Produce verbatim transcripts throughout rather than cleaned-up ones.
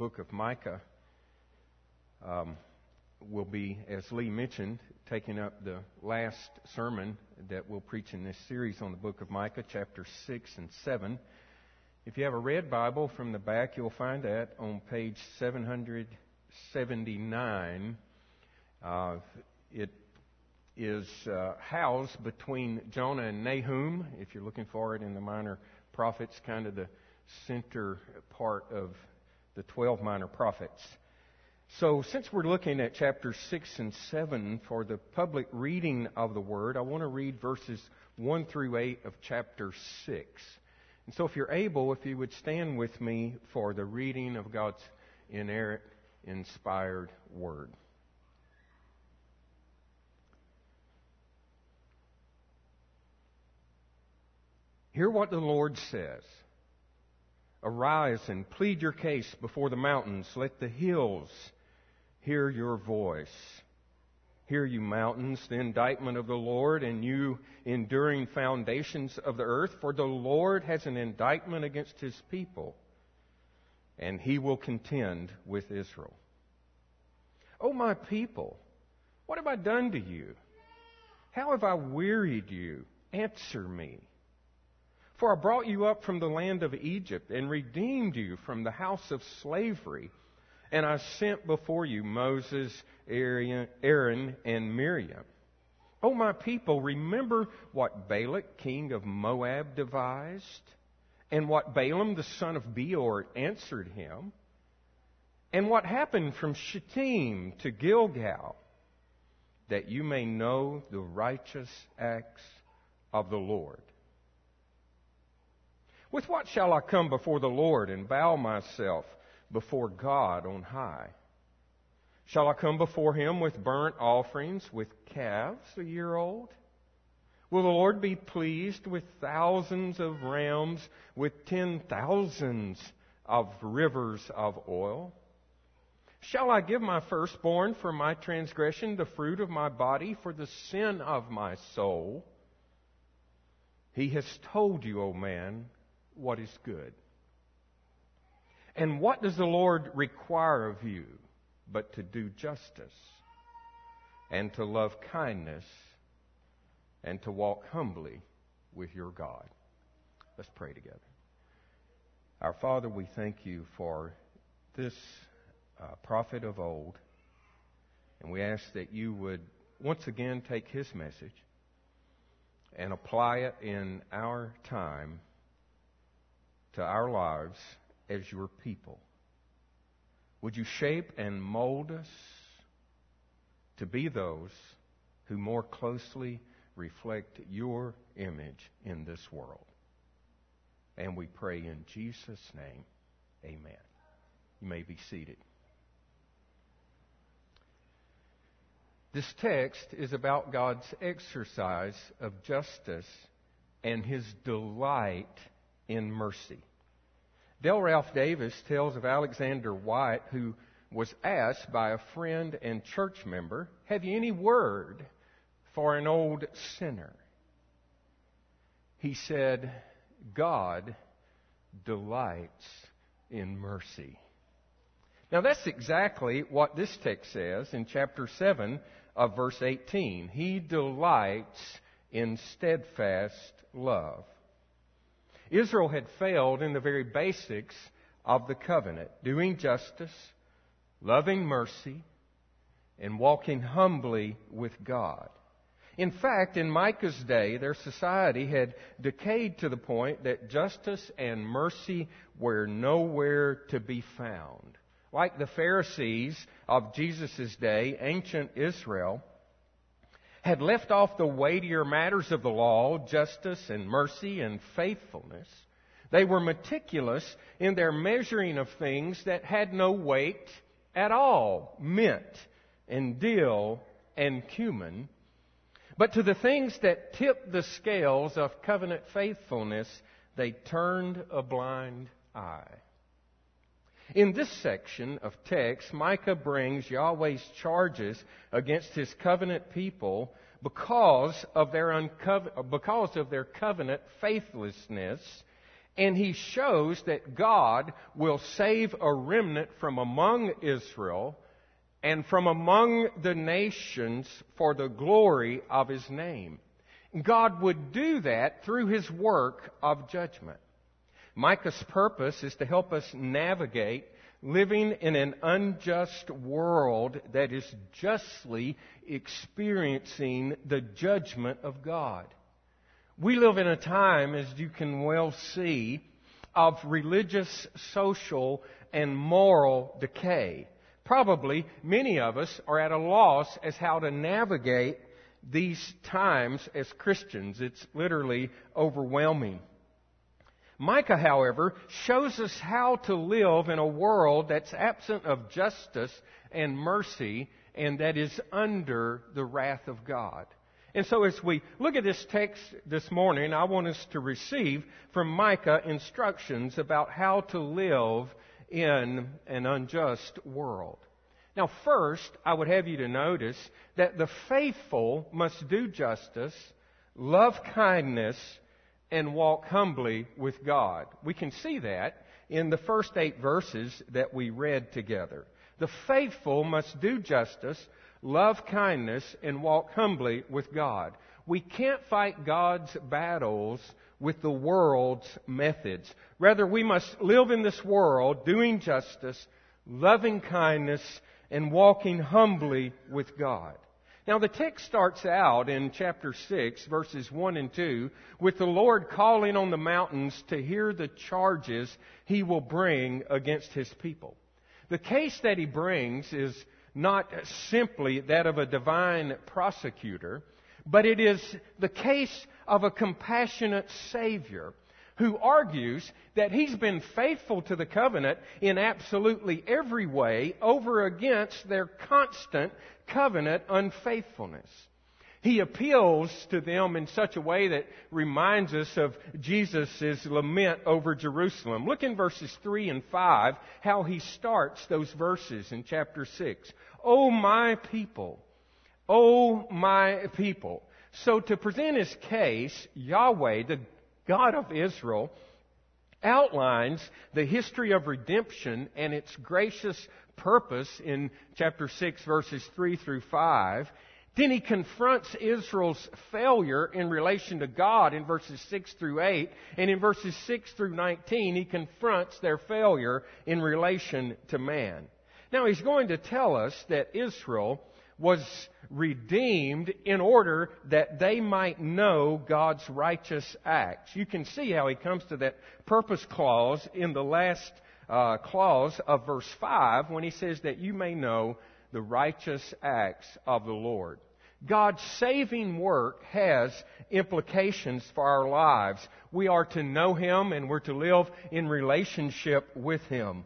book of Micah. Um, we'll be, as Lee mentioned, taking up the last sermon that we'll preach in this series on the book of Micah, chapter six and seven. If you have a red Bible, from the back you'll find that on page seven seventy-nine. Uh, it is uh, housed between Jonah and Nahum. If you're looking for it in the minor prophets, kind of the center part of the twelve minor prophets. So since we're looking at chapters six and seven for the public reading of the Word, I want to read verses one through eight of chapter six. And so if you're able, if you would stand with me for the reading of God's inerrant, inspired Word. Hear what the Lord says. Arise and plead your case before the mountains. Let the hills hear your voice. Hear, you mountains, the indictment of the Lord, and you enduring foundations of the earth. For the Lord has an indictment against His people, and He will contend with Israel. O my people, what have I done to you? How have I wearied you? Answer me. For I brought you up from the land of Egypt and redeemed you from the house of slavery. And I sent before you Moses, Aaron, and Miriam. O my people, remember what Balak, king of Moab, devised, and what Balaam, the son of Beor, answered him, and what happened from Shittim to Gilgal, that you may know the righteous acts of the Lord. With what shall I come before the Lord and bow myself before God on high? Shall I come before Him with burnt offerings, with calves a year old? Will the Lord be pleased with thousands of rams, with ten thousands of rivers of oil? Shall I give my firstborn for my transgression, the fruit of my body for the sin of my soul? He has told you, O man, what is good. And what does the Lord require of you but to do justice and to love kindness and to walk humbly with your God? Let's pray together. Our Father, we thank you for this uh, prophet of old, and we ask that you would once again take his message and apply it in our time to our lives as your people. Would you shape and mold us to be those who more closely reflect your image in this world? And we pray in Jesus' name, amen. You may be seated. This text is about God's exercise of justice and His delight in mercy. Del Ralph Davis tells of Alexander White, who was asked by a friend and church member, "Have you any word for an old sinner?" He said, "God delights in mercy." Now that's exactly what this text says in chapter seven of verse eighteen. He delights in steadfast love. Israel had failed in the very basics of the covenant, doing justice, loving mercy, and walking humbly with God. In fact, in Micah's day, their society had decayed to the point that justice and mercy were nowhere to be found. Like the Pharisees of Jesus' day, ancient Israel had left off the weightier matters of the law, justice and mercy and faithfulness. They were meticulous in their measuring of things that had no weight at all, mint and dill and cumin. But to the things that tipped the scales of covenant faithfulness, they turned a blind eye. In this section of text, Micah brings Yahweh's charges against His covenant people because of their unco- because of their covenant faithlessness And he shows that God will save a remnant from among Israel and from among the nations for the glory of his name. God would do that through his work of judgment. Micah's purpose is to help us navigate living in an unjust world that is justly experiencing the judgment of God. We live in a time, as you can well see, of religious, social, and moral decay. Probably many of us are at a loss as how to navigate these times as Christians. It's literally overwhelming. Micah, however, shows us how to live in a world that's absent of justice and mercy and that is under the wrath of God. And so as we look at this text this morning, I want us to receive from Micah instructions about how to live in an unjust world. Now, first, I would have you to notice that the faithful must do justice, love kindness, and walk humbly with God. We can see that in the first eight verses that we read together. The faithful must do justice, love kindness, and walk humbly with God. We can't fight God's battles with the world's methods. Rather, we must live in this world doing justice, loving kindness, and walking humbly with God. Now, the text starts out in chapter six, verses one and two, with the Lord calling on the mountains to hear the charges he will bring against his people. The case that he brings is not simply that of a divine prosecutor, but it is the case of a compassionate Savior who argues that he's been faithful to the covenant in absolutely every way over against their constant covenant unfaithfulness. He appeals to them in such a way that reminds us of Jesus' lament over Jerusalem. Look in verses three and five, how he starts those verses in chapter six. "O my people, O my people." So to present his case, Yahweh, the God of Israel, outlines the history of redemption and its gracious purpose in chapter six, verses three through five. Then he confronts Israel's failure in relation to God in verses six through eight. And in verses six through nineteen, he confronts their failure in relation to man. Now, he's going to tell us that Israel was redeemed in order that they might know God's righteous acts. You can see how he comes to that purpose clause in the last uh, clause of verse five when he says that you may know the righteous acts of the Lord. God's saving work has implications for our lives. We are to know him and we're to live in relationship with him.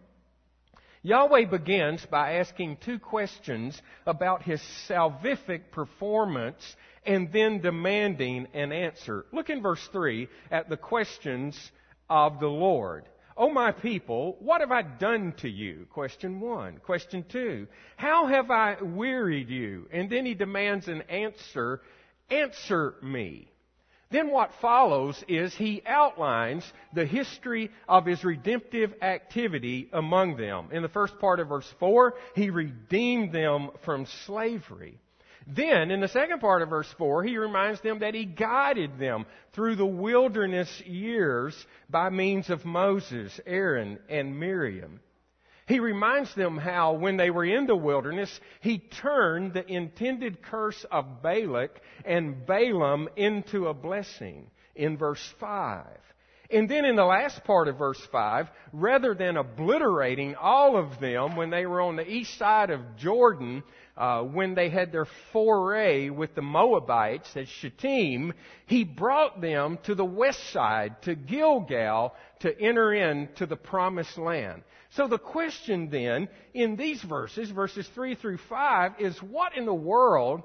Yahweh begins by asking two questions about his salvific performance and then demanding an answer. Look in verse three at the questions of the Lord. "O my people, what have I done to you?" Question one. Question two. "How have I wearied you?" And then he demands an answer. "Answer me." Then what follows is he outlines the history of his redemptive activity among them. In the first part of verse four, he redeemed them from slavery. Then, in the second part of verse four, he reminds them that he guided them through the wilderness years by means of Moses, Aaron, and Miriam. He reminds them how, when they were in the wilderness, he turned the intended curse of Balak and Balaam into a blessing in verse five. And then in the last part of verse five, rather than obliterating all of them when they were on the east side of Jordan, uh, when they had their foray with the Moabites at Shittim, he brought them to the west side, to Gilgal, to enter into the promised land. So the question then in these verses, verses three through five, is what in the world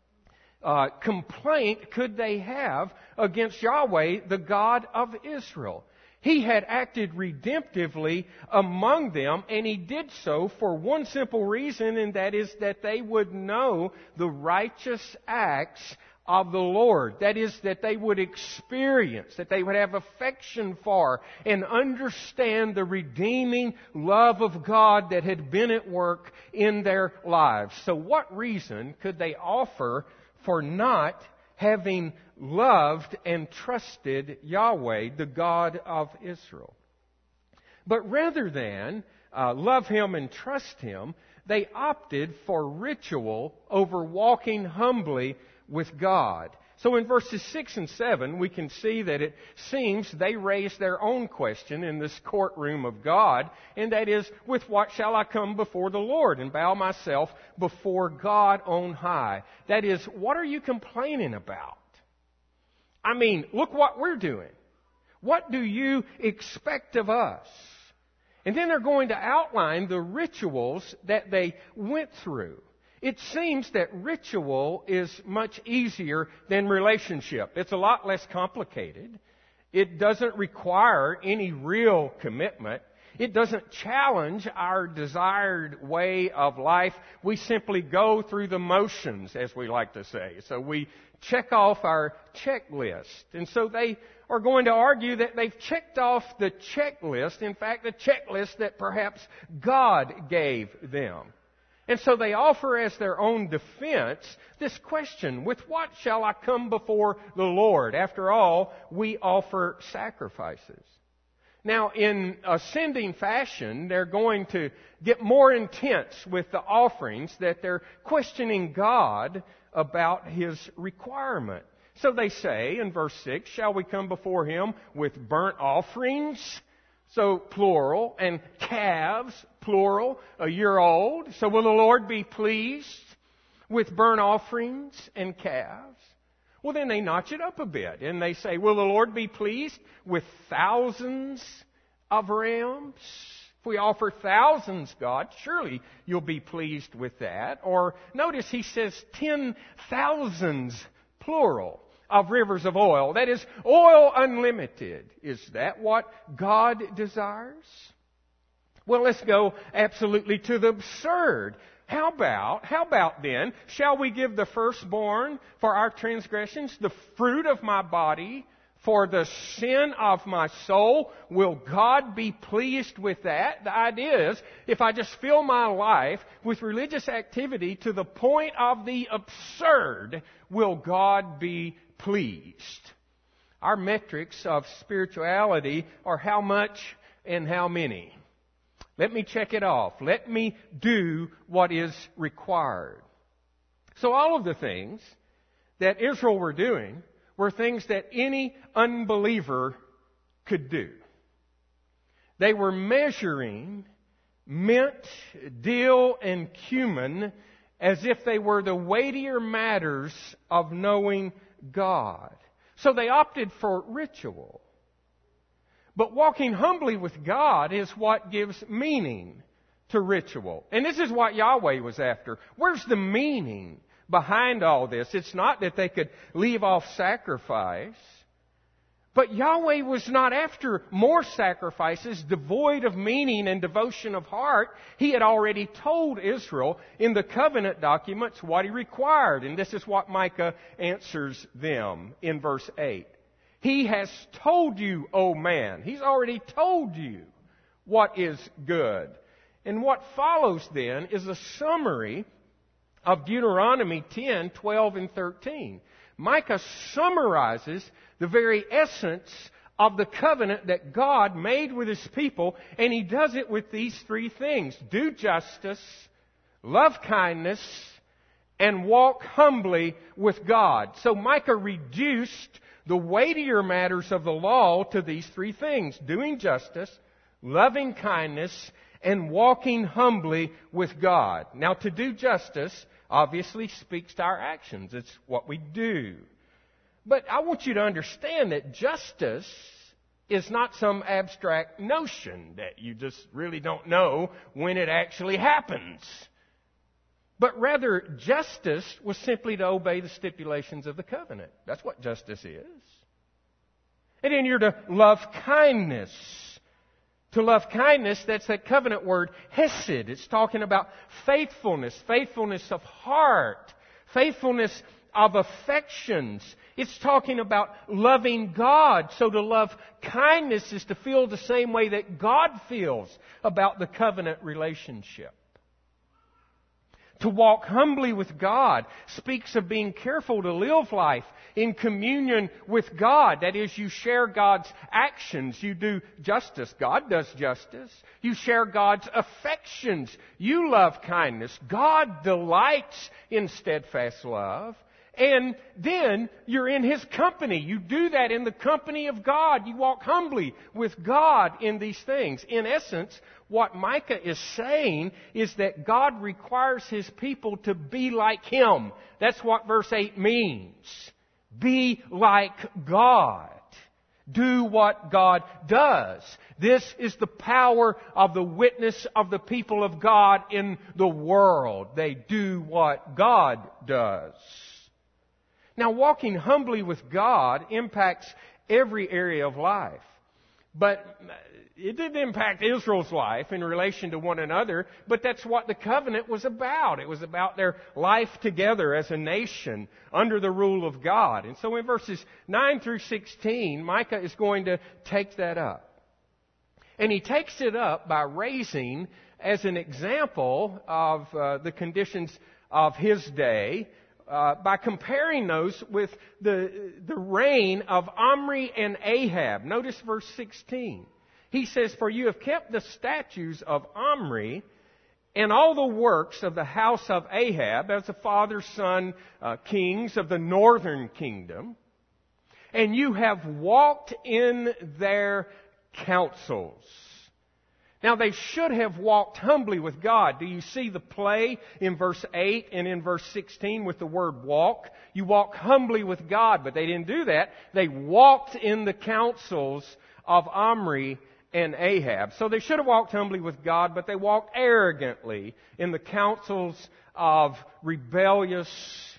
uh, complaint could they have against Yahweh, the God of Israel? He had acted redemptively among them, and he did so for one simple reason, and that is that they would know the righteous acts of the Lord. That is, that they would experience, that they would have affection for, and understand the redeeming love of God that had been at work in their lives. So what reason could they offer for not having loved and trusted Yahweh, the God of Israel? But rather than uh, love Him and trust Him, they opted for ritual over walking humbly with God. So in verses six and seven, we can see that it seems they raised their own question in this courtroom of God, and that is, with what shall I come before the Lord and bow myself before God on high? That is, what are you complaining about? I mean, look what we're doing. What do you expect of us? And then they're going to outline the rituals that they went through. It seems that ritual is much easier than relationship. It's a lot less complicated. It doesn't require any real commitment. It doesn't challenge our desired way of life. We simply go through the motions, as we like to say. So we check off our checklist. And so they are going to argue that they've checked off the checklist, in fact, the checklist that perhaps God gave them. And so they offer as their own defense this question, with what shall I come before the Lord? After all, we offer sacrifices. Now, in ascending fashion, they're going to get more intense with the offerings, that they're questioning God about His requirement. So they say in verse six, shall we come before Him with burnt offerings? So plural, and calves, plural, a year old. So will the Lord be pleased with burnt offerings and calves? Well, then they notch it up a bit and they say, will the Lord be pleased with thousands of rams? If we offer thousands, God, surely you'll be pleased with that. Or notice he says ten thousands, plural, of rivers of oil. That is, oil unlimited. Is that what God desires? Well, let's go absolutely to the absurd. How about, how about then, shall we give the firstborn for our transgressions, the fruit of my body for the sin of my soul? Will God be pleased with that? The idea is, if I just fill my life with religious activity to the point of the absurd, will God be pleased? Our metrics of spirituality are how much and how many. Let me check it off. Let me do what is required. So all of the things that Israel were doing were things that any unbeliever could do. They were measuring mint, dill, and cumin as if they were the weightier matters of knowing God. So they opted for ritual. But walking humbly with God is what gives meaning to ritual. And this is what Yahweh was after. Where's the meaning behind all this? It's not that they could leave off sacrifice. But Yahweh was not after more sacrifices devoid of meaning and devotion of heart. He had already told Israel in the covenant documents what He required. And this is what Micah answers them in verse eight. He has told you, O man. He's already told you what is good. And what follows then is a summary of Deuteronomy ten, twelve, and thirteen. Micah summarizes the very essence of the covenant that God made with His people, and He does it with these three things: do justice, love kindness, and walk humbly with God. So Micah reduced the weightier matters of the law to these three things: doing justice, loving kindness, and walking humbly with God. Now, to do justice obviously speaks to our actions. It's what we do. But I want you to understand that justice is not some abstract notion that you just really don't know when it actually happens. But rather, justice was simply to obey the stipulations of the covenant. That's what justice is. And then you're to love kindness. To love kindness, that's that covenant word, hesed. It's talking about faithfulness, faithfulness of heart, faithfulness of affections. It's talking about loving God. So to love kindness is to feel the same way that God feels about the covenant relationship. To walk humbly with God speaks of being careful to live life in communion with God. That is, you share God's actions. You do justice. God does justice. You share God's affections. You love kindness. God delights in steadfast love. And then you're in His company. You do that in the company of God. You walk humbly with God in these things. In essence, what Micah is saying is that God requires His people to be like Him. That's what verse eight means. Be like God. Do what God does. This is the power of the witness of the people of God in the world. They do what God does. Now, walking humbly with God impacts every area of life. But it didn't impact Israel's life in relation to one another, but that's what the covenant was about. It was about their life together as a nation under the rule of God. And so in verses nine through sixteen, Micah is going to take that up. And he takes it up by raising as an example of uh, the conditions of his day, Uh, by comparing those with the, the reign of Omri and Ahab. Notice verse sixteen. He says, "For you have kept the statutes of Omri and all the works of the house of Ahab as the father, son, uh, kings of the northern kingdom, and you have walked in their counsels." Now, they should have walked humbly with God. Do you see the play in verse eight and in verse sixteen with the word walk? You walk humbly with God, but they didn't do that. They walked in the counsels of Omri and Ahab. So they should have walked humbly with God, but they walked arrogantly in the counsels of rebellious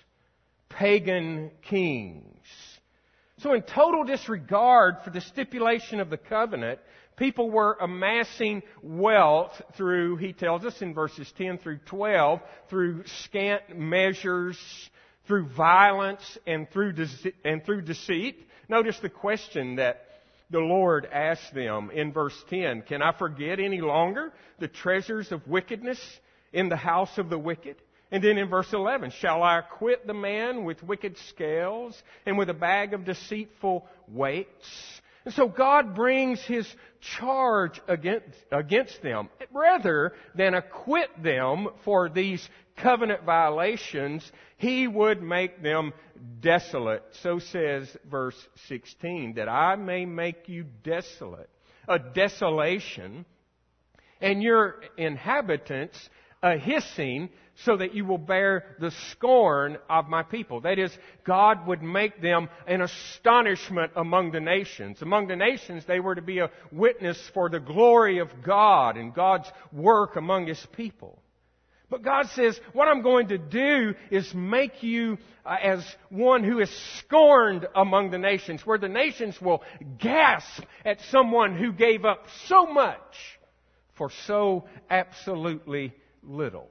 pagan kings. So in total disregard for the stipulation of the covenant, people were amassing wealth through, he tells us in verses ten through twelve, through scant measures, through violence, and through dece- and through deceit. Notice the question that the Lord asked them in verse ten. "Can I forget any longer the treasures of wickedness in the house of the wicked?" And then in verse eleven, "Shall I acquit the man with wicked scales and with a bag of deceitful weights?" And so God brings His charge against, against them. Rather than acquit them for these covenant violations, He would make them desolate. So says verse sixteen, "That I may make you desolate." A desolation, and your inhabitants a hissing, so that you will bear the scorn of my people. That is, God would make them an astonishment among the nations. Among the nations, they were to be a witness for the glory of God and God's work among His people. But God says, what I'm going to do is make you uh, as one who is scorned among the nations, where the nations will gasp at someone who gave up so much for so absolutely little.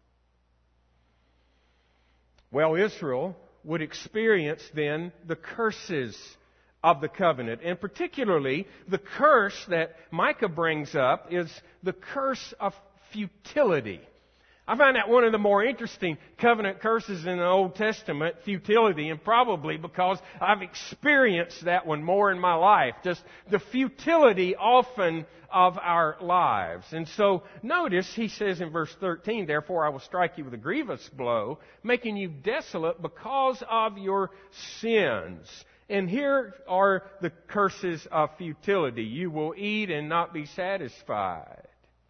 Well, Israel would experience then the curses of the covenant. And particularly, the curse that Micah brings up is the curse of futility. I find that one of the more interesting covenant curses in the Old Testament, futility, and probably because I've experienced that one more in my life. Just the futility often of our lives. And so notice he says in verse thirteen, "Therefore I will strike you with a grievous blow, making you desolate because of your sins." And here are the curses of futility. "You will eat and not be satisfied.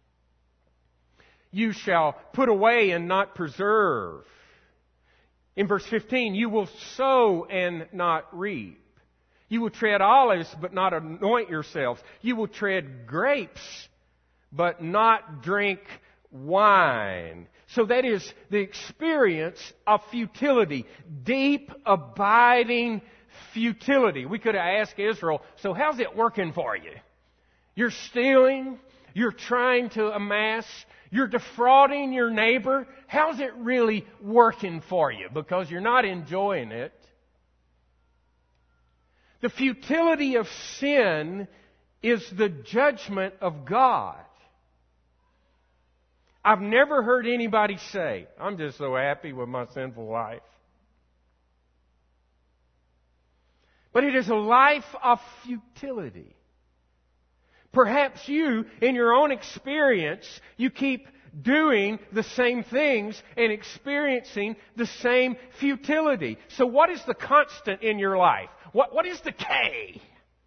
You shall put away and not preserve." In verse fifteen, "You will sow and not reap. You will tread olives, but not anoint yourselves. You will tread grapes, but not drink wine." So that is the experience of futility. Deep, abiding futility. We could have asked Israel, so how's it working for you? You're stealing. You're trying to amass. You're defrauding your neighbor. How's it really working for you? Because you're not enjoying it. The futility of sin is the judgment of God. I've never heard anybody say, I'm just so happy with my sinful life. But it is a life of futility. Perhaps you, in your own experience, you keep doing the same things and experiencing the same futility. So what is the constant in your life? What, what is the K?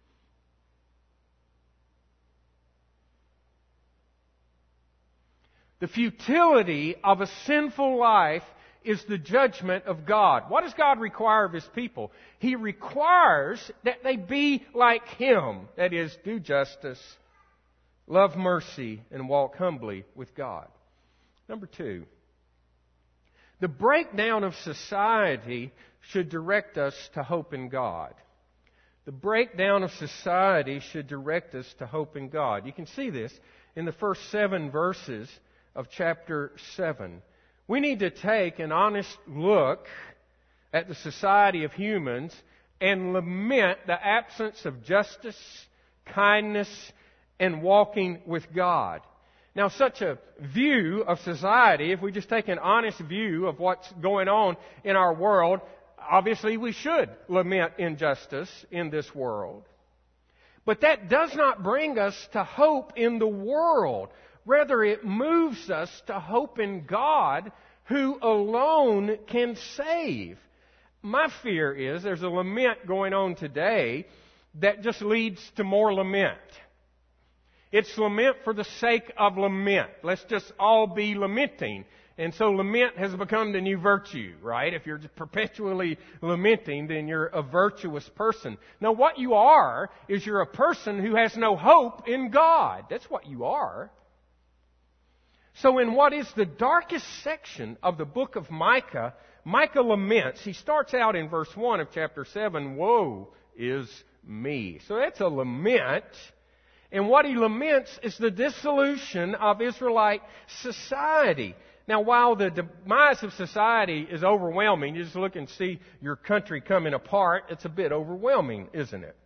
The futility of a sinful life is the judgment of God. What does God require of His people? He requires that they be like Him. That is, do justice, love mercy, and walk humbly with God. Number two, the breakdown of society should direct us to hope in God. The breakdown of society should direct us to hope in God. You can see this in the first seven verses of chapter seven. We need to take an honest look at the society of humans and lament the absence of justice, kindness, and walking with God. Now, such a view of society, if we just take an honest view of what's going on in our world, obviously we should lament injustice in this world. But that does not bring us to hope in the world. Rather, it moves us to hope in God, who alone can save. My fear is there's a lament going on today that just leads to more lament. It's lament for the sake of lament. Let's just all be lamenting. And so lament has become the new virtue, right? If you're just perpetually lamenting, then you're a virtuous person. Now, what you are is you're a person who has no hope in God. That's what you are. So in what is the darkest section of the book of Micah, Micah laments. He starts out in verse one of chapter seven, woe is me. So that's a lament. And what he laments is the dissolution of Israelite society. Now, while the demise of society is overwhelming, you just look and see your country coming apart, it's a bit overwhelming, isn't it?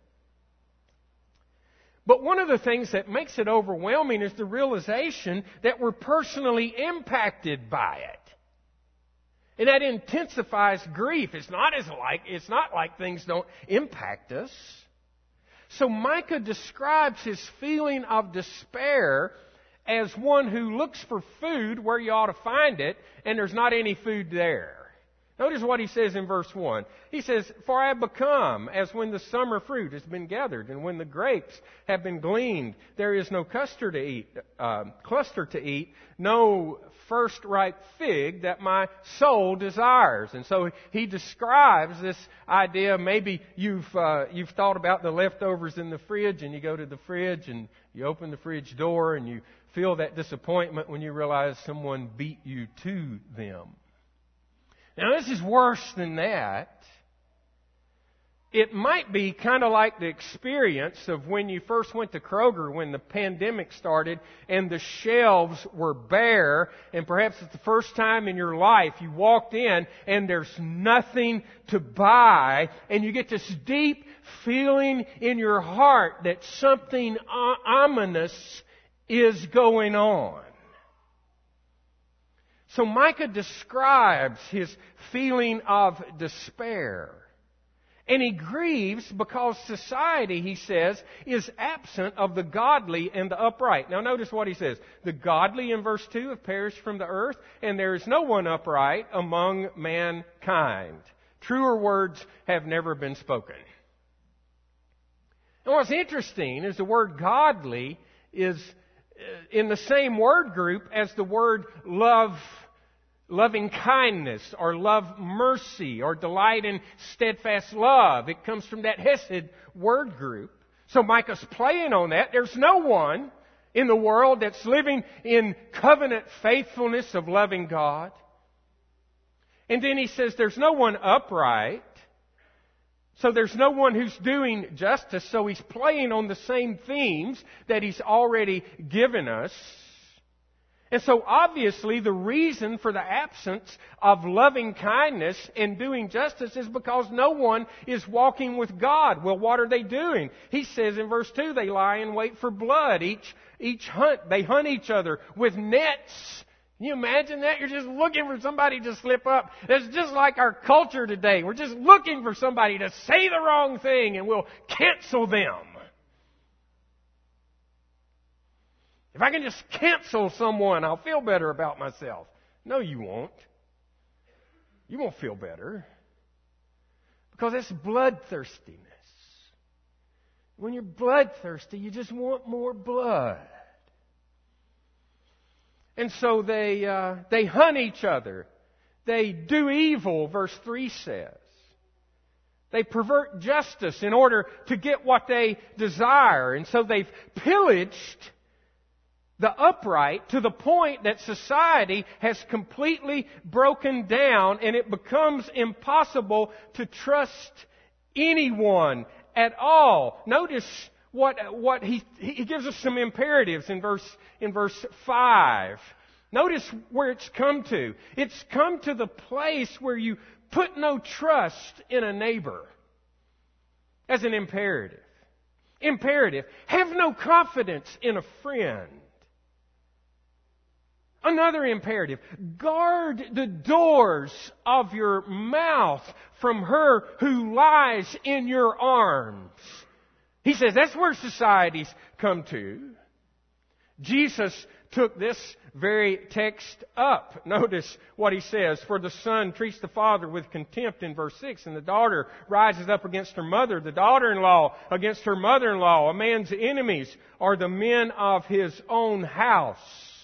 But one of the things that makes it overwhelming is the realization that we're personally impacted by it. And that intensifies grief. It's not as like, it's not like things don't impact us. So Micah describes his feeling of despair as one who looks for food where you ought to find it, and there's not any food there. Notice what he says in verse one. He says, for I have become as when the summer fruit has been gathered, and when the grapes have been gleaned, there is no cluster to eat, uh, cluster to eat, no first ripe fig that my soul desires. And so he describes this idea. Maybe you've uh, you've thought about the leftovers in the fridge, and you go to the fridge and you open the fridge door, and you feel that disappointment when you realize someone beat you to them. Now, this is worse than that. It might be kind of like the experience of when you first went to Kroger when the pandemic started and the shelves were bare, and perhaps it's the first time in your life you walked in and there's nothing to buy, and you get this deep feeling in your heart that something ominous is going on. So Micah describes his feeling of despair. And he grieves because society, he says, is absent of the godly and the upright. Now notice what he says. The godly, in verse two, have perished from the earth, and there is no one upright among mankind. Truer words have never been spoken. And what's interesting is the word godly is in the same word group as the word love, loving kindness, or love mercy, or delight in steadfast love. It comes from that Hesed word group. So Micah's playing on that. There's no one in the world that's living in covenant faithfulness of loving God. And then he says there's no one upright. So there's no one who's doing justice, so he's playing on the same themes that he's already given us. And so obviously the reason for the absence of loving kindness and doing justice is because no one is walking with God. Well, what are they doing? He says in verse two, they lie in wait for blood. Each, each hunt, they hunt each other with nets. Can you imagine that? You're just looking for somebody to slip up. It's just like our culture today. We're just looking for somebody to say the wrong thing and we'll cancel them. If I can just cancel someone, I'll feel better about myself. No, you won't. You won't feel better. Because it's bloodthirstiness. When you're bloodthirsty, you just want more blood. And so they uh, they hunt each other. They do evil, verse three says. They pervert justice in order to get what they desire. And so they've pillaged the upright to the point that society has completely broken down and it becomes impossible to trust anyone at all. Notice what what he he gives us some imperatives in verse in verse five. Notice where it's come to. It's come to the place where you put no trust in a neighbor as an imperative. Imperative. Have no confidence in a friend. Another imperative, guard the doors of your mouth from her who lies in your arms. He says that's where societies come to. Jesus took this very text up. Notice what he says. For the son treats the father with contempt in verse six, and the daughter rises up against her mother, the daughter-in-law against her mother-in-law. A man's enemies are the men of his own house.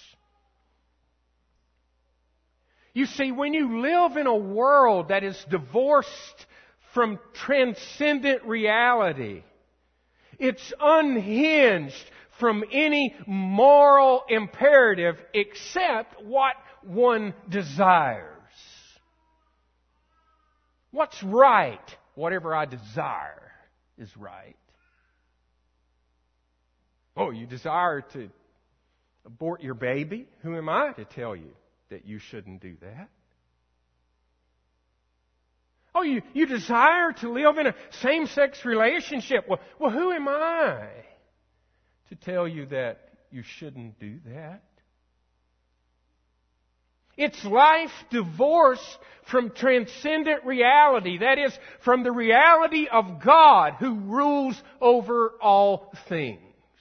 You see, when you live in a world that is divorced from transcendent reality, it's unhinged from any moral imperative except what one desires. What's right? Whatever I desire is right. Oh, you desire to abort your baby? Who am I to tell you that you shouldn't do that? Oh, you, you desire to live in a same-sex relationship. Well, well, who am I to tell you that you shouldn't do that? It's life divorced from transcendent reality. That is, from the reality of God who rules over all things.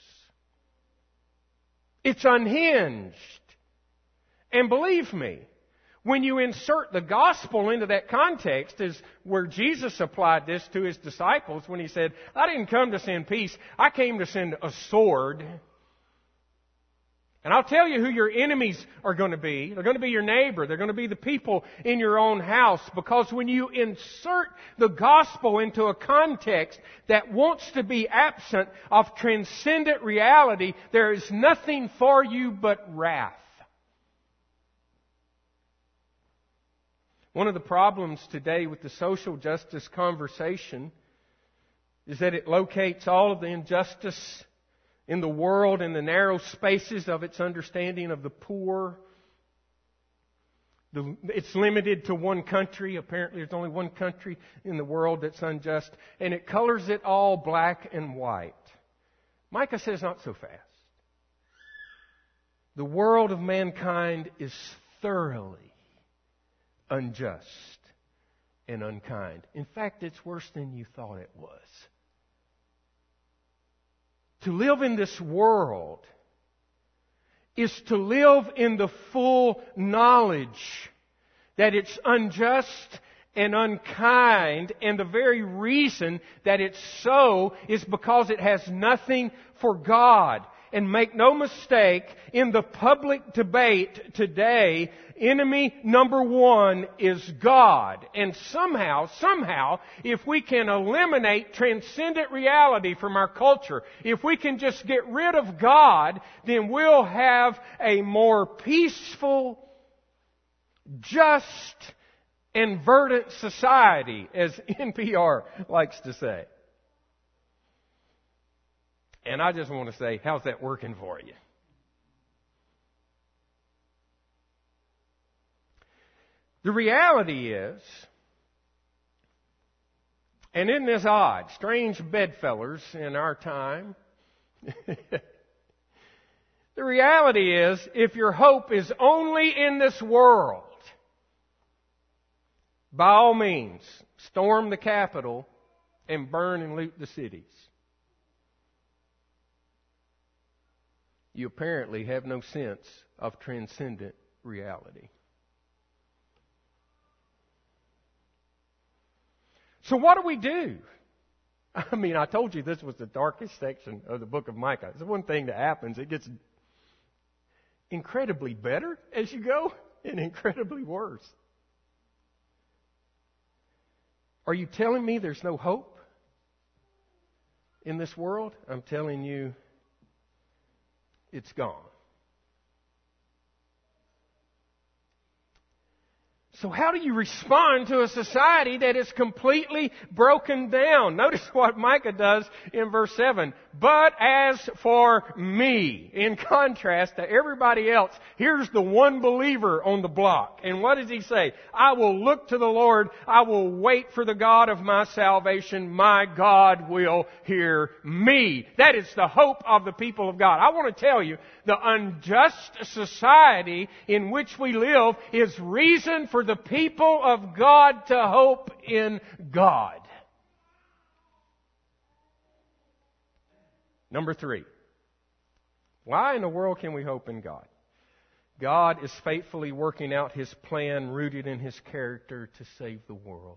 It's unhinged. And believe me, when you insert the gospel into that context, is where Jesus applied this to His disciples when He said, I didn't come to send peace, I came to send a sword. And I'll tell you who your enemies are going to be. They're going to be your neighbor. They're going to be the people in your own house. Because when you insert the gospel into a context that wants to be absent of transcendent reality, there is nothing for you but wrath. One of the problems today with the social justice conversation is that it locates all of the injustice in the world in the narrow spaces of its understanding of the poor. The, it's limited to one country. Apparently there's only one country in the world that's unjust. And it colors it all black and white. Micah says not so fast. The world of mankind is thoroughly unjust and unkind. In fact, it's worse than you thought it was. To live in this world is to live in the full knowledge that it's unjust and unkind, and the very reason that it's so is because it has nothing for God. And make no mistake, in the public debate today, enemy number one is God. And somehow, somehow, if we can eliminate transcendent reality from our culture, if we can just get rid of God, then we'll have a more peaceful, just, and verdant society, as N P R likes to say. And I just want to say, how's that working for you? The reality is, and isn't this odd, strange bedfellers in our time, the reality is, if your hope is only in this world, by all means, storm the Capitol and burn and loot the cities. You apparently have no sense of transcendent reality. So what do we do? I mean, I told you this was the darkest section of the book of Micah. It's the one thing that happens. It gets incredibly better as you go and incredibly worse. Are you telling me there's no hope in this world? I'm telling you, it's gone. So how do you respond to a society that is completely broken down? Notice what Micah does in verse seven. But as for me, in contrast to everybody else, here's the one believer on the block. And what does he say? I will look to the Lord. I will wait for the God of my salvation. My God will hear me. That is the hope of the people of God. I want to tell you, the unjust society in which we live is reason for the people of God to hope in God. Number three. Why in the world can we hope in God? God is faithfully working out His plan rooted in His character to save the world.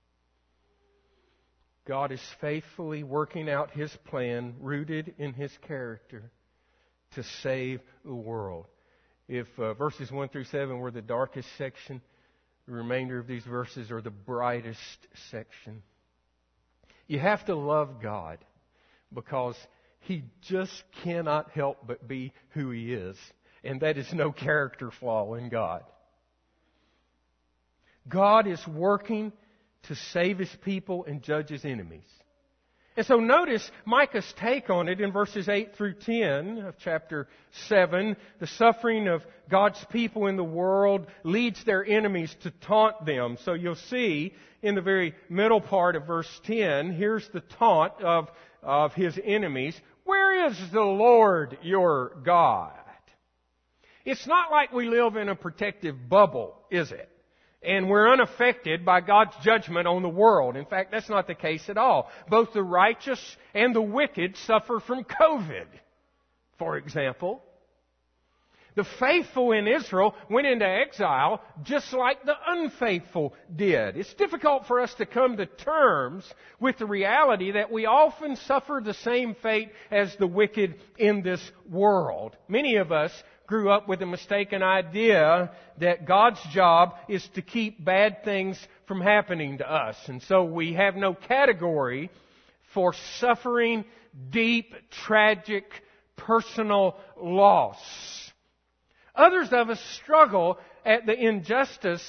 God is faithfully working out His plan rooted in His character to save the world. If uh, verses one through seven were the darkest section, the remainder of these verses are the brightest section. You have to love God because He just cannot help but be who He is. And that is no character flaw in God. God is working to save His people and judge His enemies. And so notice Micah's take on it in verses eight through ten of chapter seven. The suffering of God's people in the world leads their enemies to taunt them. So you'll see in the very middle part of verse ten, here's the taunt of, of His enemies. Where is the Lord your God? It's not like we live in a protective bubble, is it? And we're unaffected by God's judgment on the world. In fact, that's not the case at all. Both the righteous and the wicked suffer from COVID, for example. The faithful in Israel went into exile just like the unfaithful did. It's difficult for us to come to terms with the reality that we often suffer the same fate as the wicked in this world. Many of us grew up with a mistaken idea that God's job is to keep bad things from happening to us. And so we have no category for suffering deep, tragic, personal loss. Others of us struggle at the injustice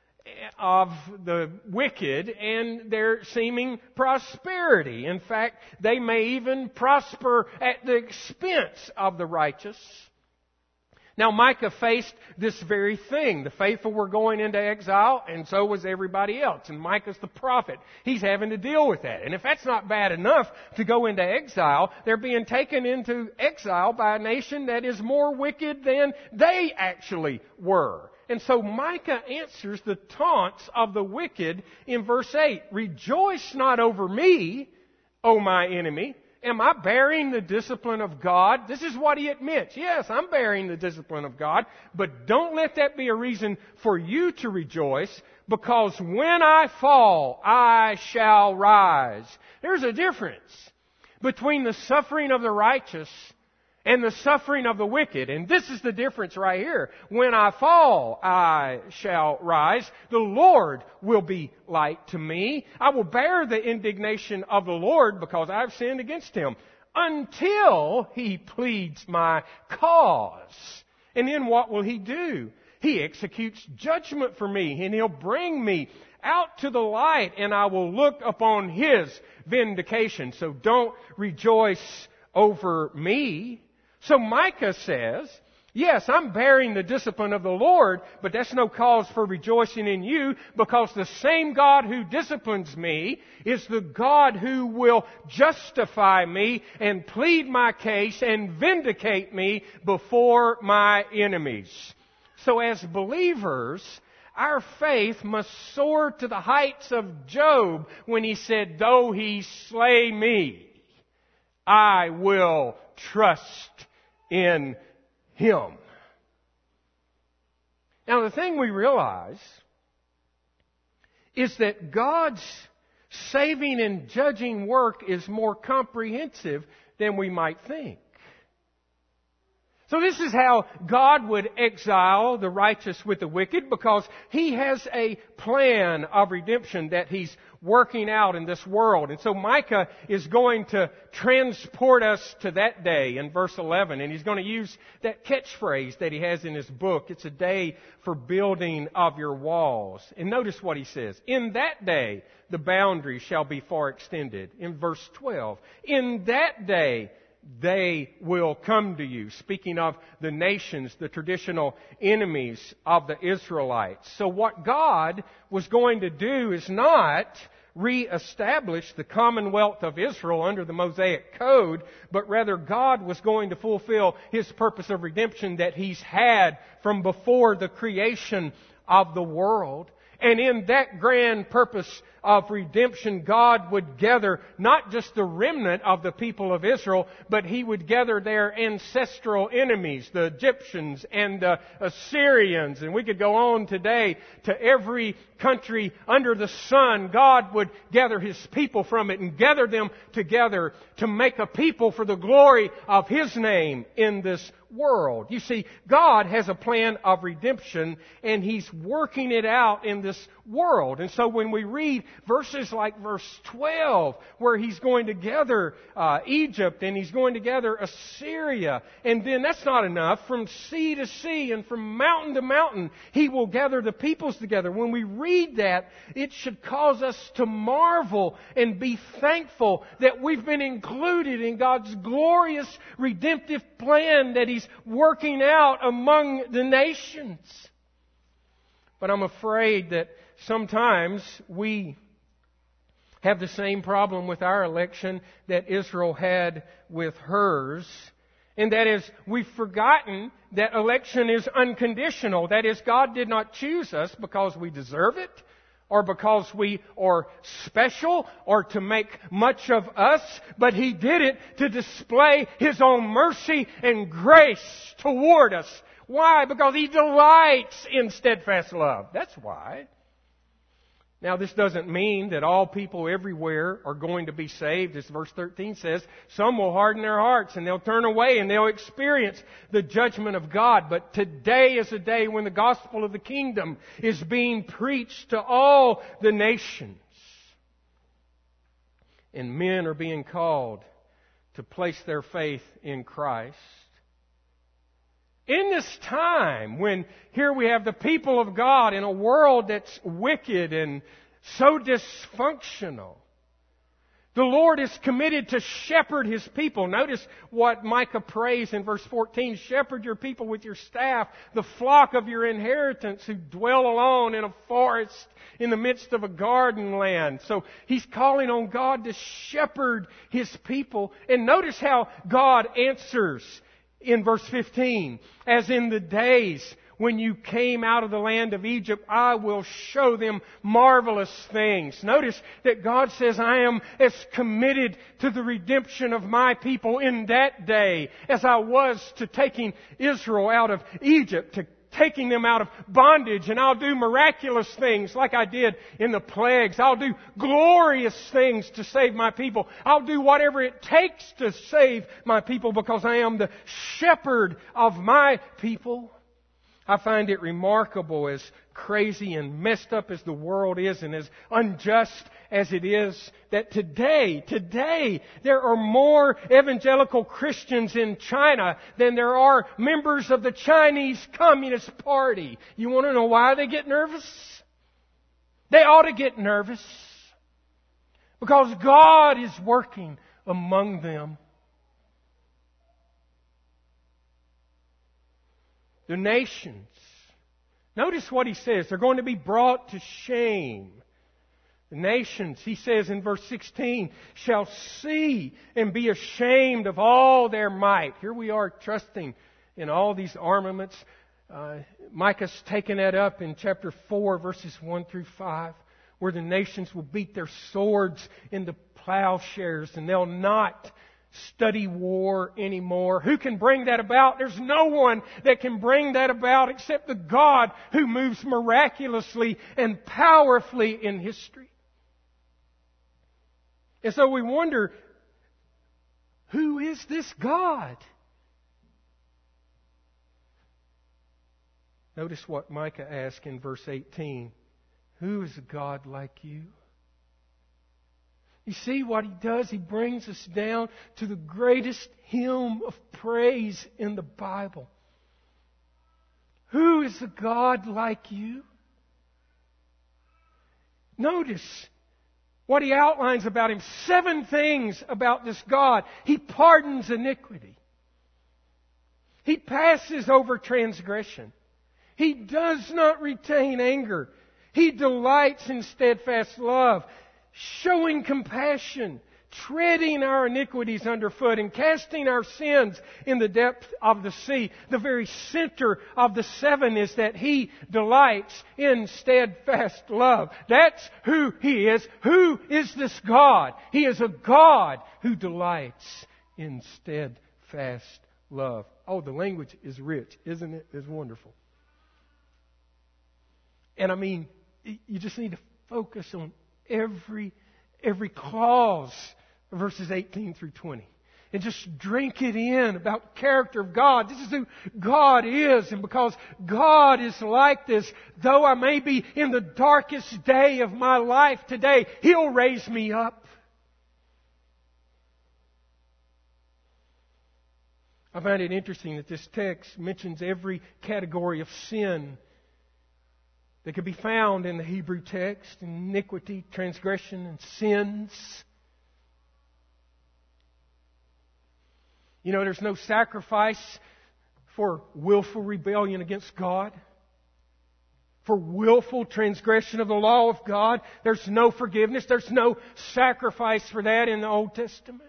of the wicked and their seeming prosperity. In fact, they may even prosper at the expense of the righteous. Now, Micah faced this very thing. The faithful were going into exile, and so was everybody else. And Micah's the prophet. He's having to deal with that. And if that's not bad enough to go into exile, they're being taken into exile by a nation that is more wicked than they actually were. And so Micah answers the taunts of the wicked in verse eight. Rejoice not over me, O my enemy. Am I bearing the discipline of God? This is what he admits. Yes, I'm bearing the discipline of God, but don't let that be a reason for you to rejoice, because when I fall, I shall rise. There's a difference between the suffering of the righteous and the suffering of the wicked. And this is the difference right here. When I fall, I shall rise. The Lord will be light to me. I will bear the indignation of the Lord because I've sinned against Him, until He pleads my cause. And then what will He do? He executes judgment for me, and He'll bring me out to the light, and I will look upon His vindication. So don't rejoice over me. So Micah says, Yes, I'm bearing the discipline of the Lord, but that's no cause for rejoicing in you, because the same God who disciplines me is the God who will justify me and plead my case and vindicate me before my enemies. So as believers, our faith must soar to the heights of Job when he said, though he slay me, I will trust in Him. Now the thing we realize is that God's saving and judging work is more comprehensive than we might think. So this is how God would exile the righteous with the wicked, because He has a plan of redemption that He's working out in this world. And so Micah is going to transport us to that day in verse eleven. And he's going to use that catchphrase that he has in his book. It's a day for building of your walls. And notice what he says. In that day, the boundary shall be far extended. In verse twelve, in that day, they will come to you. Speaking of the nations, the traditional enemies of the Israelites. So what God was going to do is not re-establish the commonwealth of Israel under the Mosaic Code, but rather God was going to fulfill His purpose of redemption that He's had from before the creation of the world. And in that grand purpose of redemption, God would gather not just the remnant of the people of Israel, but He would gather their ancestral enemies, the Egyptians and the Assyrians. And we could go on today to every country under the sun. God would gather His people from it and gather them together to make a people for the glory of His name in this world. You see, God has a plan of redemption, and He's working it out in this world. And so when we read verses like verse twelve, where He's going to gather uh, Egypt and He's going to gather Assyria, and then that's not enough. From sea to sea and from mountain to mountain, He will gather the peoples together. When we read that, it should cause us to marvel and be thankful that we've been included in God's glorious redemptive plan that He's working out among the nations. But I'm afraid that sometimes we have the same problem with our election that Israel had with hers. And that is, we've forgotten that election is unconditional. That is, God did not choose us because we deserve it, or because we are special, or to make much of us, but He did it to display His own mercy and grace toward us. Why? Because He delights in steadfast love. That's why. Now, this doesn't mean that all people everywhere are going to be saved. As verse thirteen says, some will harden their hearts and they'll turn away and they'll experience the judgment of God. But today is a day when the gospel of the kingdom is being preached to all the nations. And men are being called to place their faith in Christ. In this time when here we have the people of God in a world that's wicked and so dysfunctional, the Lord is committed to shepherd His people. Notice what Micah prays in verse fourteen. Shepherd your people with your staff, the flock of your inheritance who dwell alone in a forest in the midst of a garden land. So he's calling on God to shepherd His people. And notice how God answers in verse fifteen. As in the days when you came out of the land of Egypt, I will show them marvelous things. Notice that God says, I am as committed to the redemption of my people in that day as I was to taking Israel out of Egypt, to taking them out of bondage. And I'll do miraculous things like I did in the plagues. I'll do glorious things to save my people. I'll do whatever it takes to save my people because I am the shepherd of my people. I find it remarkable, as crazy and messed up as the world is and as unjust as it is, that today, today, there are more evangelical Christians in China than there are members of the Chinese Communist Party. You want to know why they get nervous? They ought to get nervous because God is working among them. The nations. Notice what he says. They're going to be brought to shame. The nations, he says in verse sixteen, shall see and be ashamed of all their might. Here we are trusting in all these armaments. Uh, Micah's taken that up in chapter four, verses one through five, where the nations will beat their swords into plowshares and they'll not study war anymore. Who can bring that about? There's no one that can bring that about except the God who moves miraculously and powerfully in history. And so we wonder, who is this God? Notice what Micah asks in verse eighteen. Who is a God like you? You see what he does? He brings us down to the greatest hymn of praise in the Bible. Who is a God like you? Notice what he outlines about him. Seven things about this God. He pardons iniquity. He passes over transgression. He does not retain anger. He delights in steadfast love, showing compassion, treading our iniquities underfoot, and casting our sins in the depth of the sea. The very center of the seven is that He delights in steadfast love. That's who He is. Who is this God? He is a God who delights in steadfast love. Oh, the language is rich, isn't it? It's wonderful. And I mean, you just need to focus on every every clause of verses eighteen through twenty. And just drink it in about the character of God. This is who God is. And because God is like this, though I may be in the darkest day of my life today, He'll raise me up. I find it interesting that this text mentions every category of sin that could be found in the Hebrew text: iniquity, transgression, and sins. You know, there's no sacrifice for willful rebellion against God. For willful transgression of the law of God, there's no forgiveness. There's no sacrifice for that in the Old Testament.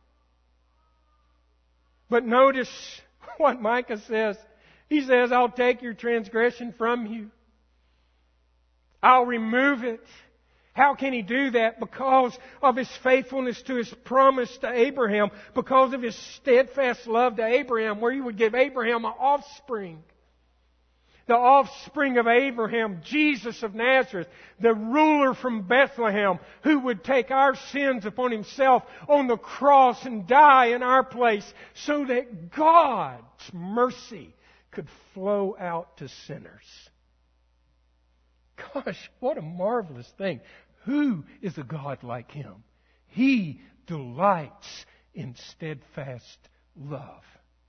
But notice what Micah says. He says, I'll take your transgression from you. I'll remove it. How can He do that? Because of His faithfulness to His promise to Abraham. Because of His steadfast love to Abraham, where He would give Abraham an offspring. The offspring of Abraham, Jesus of Nazareth, the ruler from Bethlehem, who would take our sins upon Himself on the cross and die in our place, so that God's mercy could flow out to sinners. Gosh, what a marvelous thing. Who is a God like Him? He delights in steadfast love.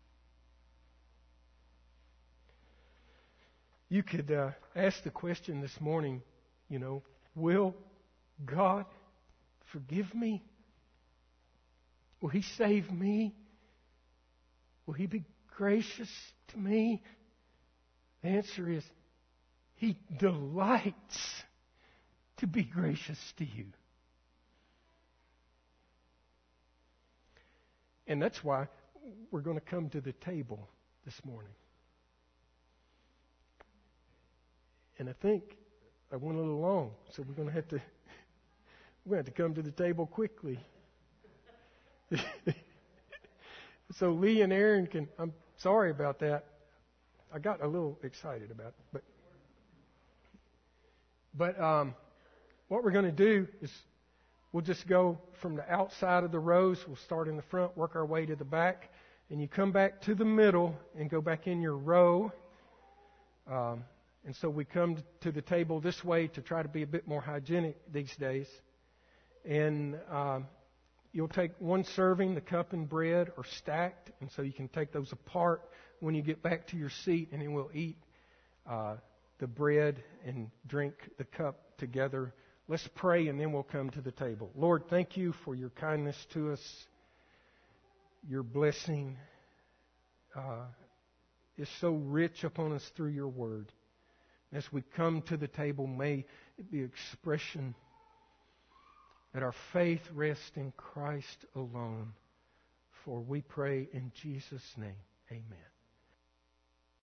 You could uh, ask the question this morning, you know, will God forgive me? Will He save me? Will He be gracious to me? The answer is, He delights to be gracious to you. And that's why we're going to come to the table this morning. And I think I went a little long, so we're going to have to we're going to have to come to the table quickly. So Lee and Aaron can. I'm sorry about that. I got a little excited about it, but but um, what we're going to do is we'll just go from the outside of the rows. We'll start in the front, work our way to the back, and you come back to the middle and go back in your row. Um, And so we come to the table this way to try to be a bit more hygienic these days. And um, you'll take one serving, the cup and bread are stacked. And so you can take those apart when you get back to your seat. And then we'll eat uh, the bread and drink the cup together. Let's pray and then we'll come to the table. Lord, thank You for Your kindness to us. Your blessing. Uh, is so rich upon us through your word. As we come to the table, may it be expression that our faith rests in Christ alone. For we pray in Jesus' name. Amen.